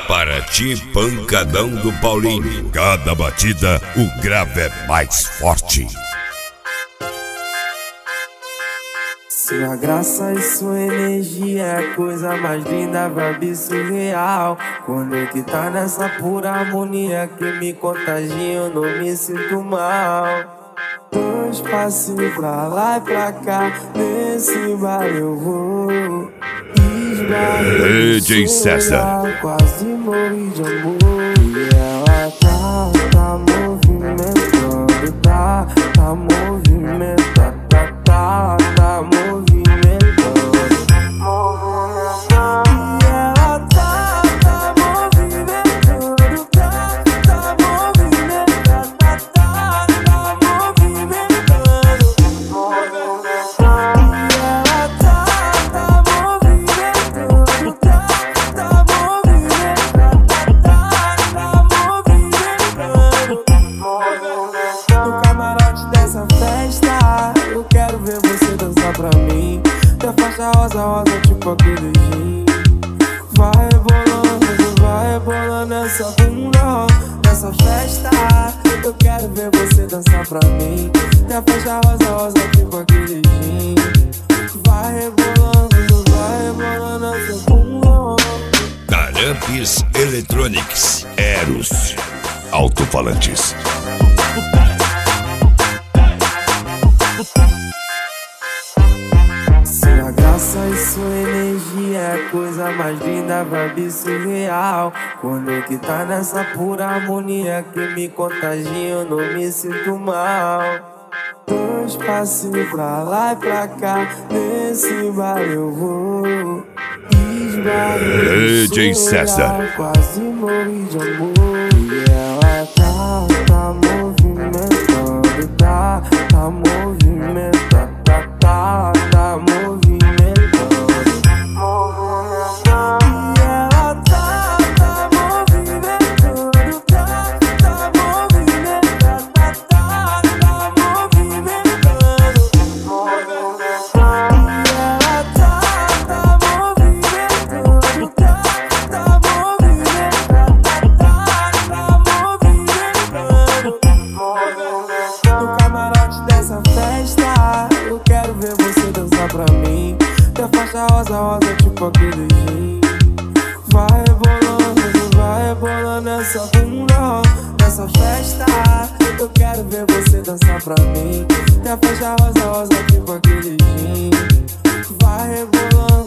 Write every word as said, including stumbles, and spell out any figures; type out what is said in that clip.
Paraty Pancadão do Paulinho. Cada batida, o grave é mais forte. Sua graça e sua energia é a coisa mais linda, vibe surreal. Conectar nessa pura harmonia que me contagia, eu não me sinto mal. Dois passinhos pra lá e pra cá, nesse bar eu vou. D J César, quase morri de amor. E ela tá, tá movimentando, tá, tá movimentando, tá, tá, tá movimentando. E ela tá, tá movimentando, tá, tá movimentando, tá, tá, tá movimentando. E ela tá, tá movimentando, tá, tá movimentando, tá, tá movimentando. No camarote dessa festa, eu quero ver você dançar pra mim. Tua faixa rosa, rosa, tipo aquele gin. Vai rebolando, vai rebolando essa bunda nessa festa. Eu quero ver você dançar pra mim. Tua faixa rosa, rosa, tipo aquele gin. Vai rebolando, vai rebolando essa bunda. Taramps Electronics, Eros Alto-falantes. Sua graça e sua energia é a coisa mais linda, vibe surreal. Conectar nessa pura harmonia que me contagia, eu não me sinto mal. Dois passinhos pra lá e pra cá, nesse bar eu vou. D J César, quase morri de amor. E ela tá, tá movimentando, tá, tá movimentando, tá, tá, tá movimentando. E ela tá, tá movimentando, tá, tá movimentando, tá, tá, tá movimentando. E ela tá, tá movimentando, tá, tá movimentando, tá, tá movimentando. No camarote dessa festa, eu quero ver você dançar pra mim. Tua faixa rosa, rosa, tipo aquele gin. Vai rebolando, vai rebolando essa bunda nessa festa. Eu quero ver você dançar pra mim. Tua faixa rosa, rosa, tipo aquele gin. Vai rebolando.